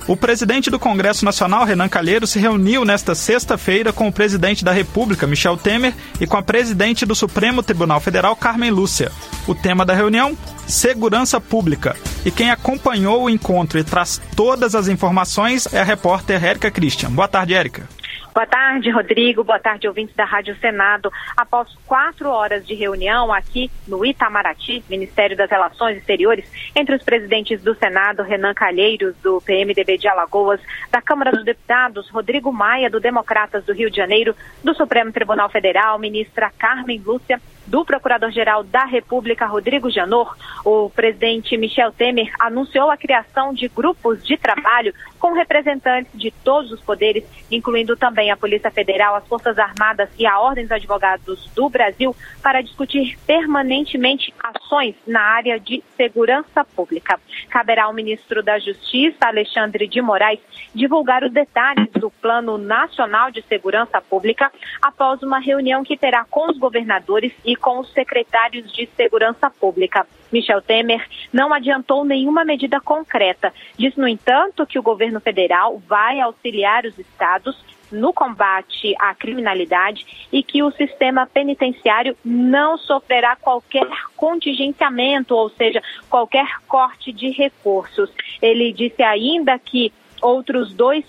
O presidente do Congresso Nacional, Renan Calheiros, se reuniu nesta sexta-feira com o presidente da República, Michel Temer, e com a presidente do Supremo Tribunal Federal, Carmen Lúcia. O tema da reunião? Segurança Pública. E quem acompanhou o encontro e traz todas as informações é a repórter Érica Christian. Boa tarde, Érica. Boa tarde, Rodrigo. Boa tarde, ouvintes da Rádio Senado. Após 4 horas de reunião aqui no Itamaraty, Ministério das Relações Exteriores, entre os presidentes do Senado, Renan Calheiros, do PMDB de Alagoas, da Câmara dos Deputados, Rodrigo Maia, do Democratas do Rio de Janeiro, do Supremo Tribunal Federal, ministra Carmen Lúcia, do Procurador-Geral da República, Rodrigo Janot, o presidente Michel Temer anunciou a criação de grupos de trabalho com representantes de todos os poderes, incluindo também a Polícia Federal, as Forças Armadas e a Ordem dos Advogados do Brasil, para discutir permanentemente ações na área de segurança pública. Caberá ao ministro da Justiça, Alexandre de Moraes, divulgar os detalhes do Plano Nacional de Segurança Pública após uma reunião que terá com os governadores e com os secretários de Segurança Pública. Michel Temer não adiantou nenhuma medida concreta. Diz, no entanto, que o governo federal vai auxiliar os estados no combate à criminalidade e que o sistema penitenciário não sofrerá qualquer contingenciamento, ou seja, qualquer corte de recursos. Ele disse ainda que outros dois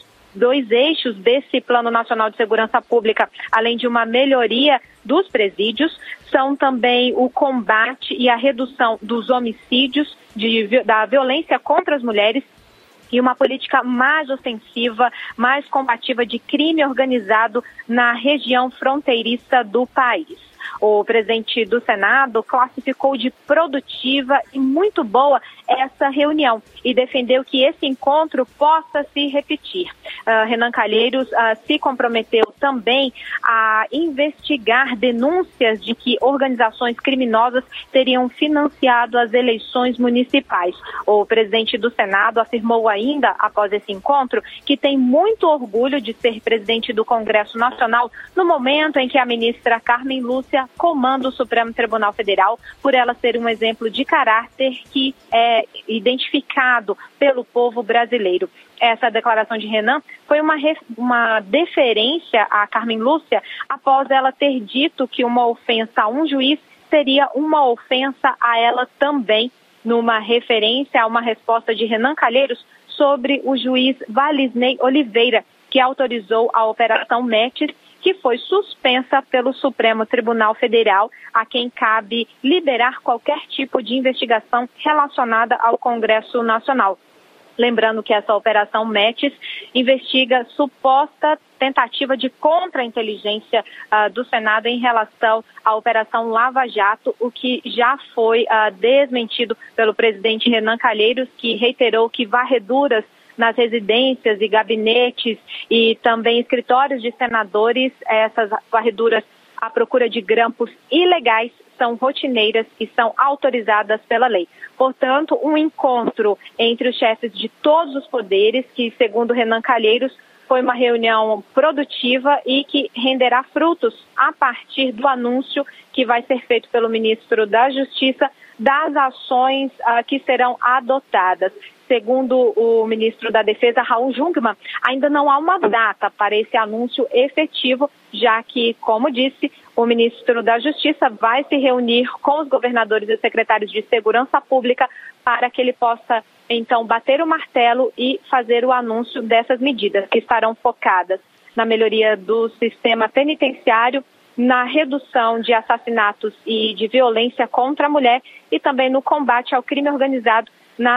eixos desse Plano Nacional de Segurança Pública, além de uma melhoria dos presídios, são também o combate e a redução dos homicídios, da violência contra as mulheres e uma política mais ofensiva, mais combativa de crime organizado na região fronteiriça do país. O presidente do Senado classificou de produtiva e muito boa essa reunião e defendeu que esse encontro possa se repetir. Renan Calheiros se comprometeu também a investigar denúncias de que organizações criminosas teriam financiado as eleições municipais. O presidente do Senado afirmou ainda, após esse encontro, que tem muito orgulho de ser presidente do Congresso Nacional no momento em que a ministra Carmen Lúcia comanda o Supremo Tribunal Federal, por ela ser um exemplo de caráter que é identificado pelo povo brasileiro. Essa declaração de Renan foi uma deferência a Carmen Lúcia após ela ter dito que uma ofensa a um juiz seria uma ofensa a ela também, numa referência a uma resposta de Renan Calheiros sobre o juiz Valisney Oliveira, que autorizou a Operação Metis, que foi suspensa pelo Supremo Tribunal Federal, a quem cabe liberar qualquer tipo de investigação relacionada ao Congresso Nacional. Lembrando que essa Operação Metis investiga suposta tentativa de contra-inteligência do Senado em relação à Operação Lava Jato, o que já foi desmentido pelo presidente Renan Calheiros, que reiterou que varreduras nas residências e gabinetes e também escritórios de senadores, essas varreduras à procura de grampos ilegais são rotineiras e são autorizadas pela lei. Portanto, um encontro entre os chefes de todos os poderes, que, segundo Renan Calheiros, foi uma reunião produtiva e que renderá frutos a partir do anúncio que vai ser feito pelo ministro da Justiça das ações que serão adotadas. Segundo o ministro da Defesa, Raul Jungmann, ainda não há uma data para esse anúncio efetivo, já que, como disse, o ministro da Justiça vai se reunir com os governadores e secretários de Segurança Pública para que ele possa, então, bater o martelo e fazer o anúncio dessas medidas que estarão focadas na melhoria do sistema penitenciário, na redução de assassinatos e de violência contra a mulher e também no combate ao crime organizado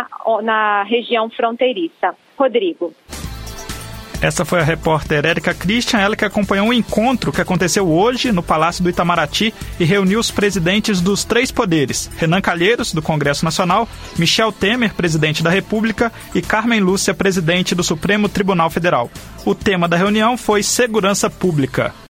na região fronteiriça. Rodrigo. Essa foi a repórter Érica Christian, ela que acompanhou um encontro que aconteceu hoje no Palácio do Itamaraty e reuniu os presidentes dos 3 poderes, Renan Calheiros, do Congresso Nacional, Michel Temer, presidente da República, e Carmen Lúcia, presidente do Supremo Tribunal Federal. O tema da reunião foi segurança pública.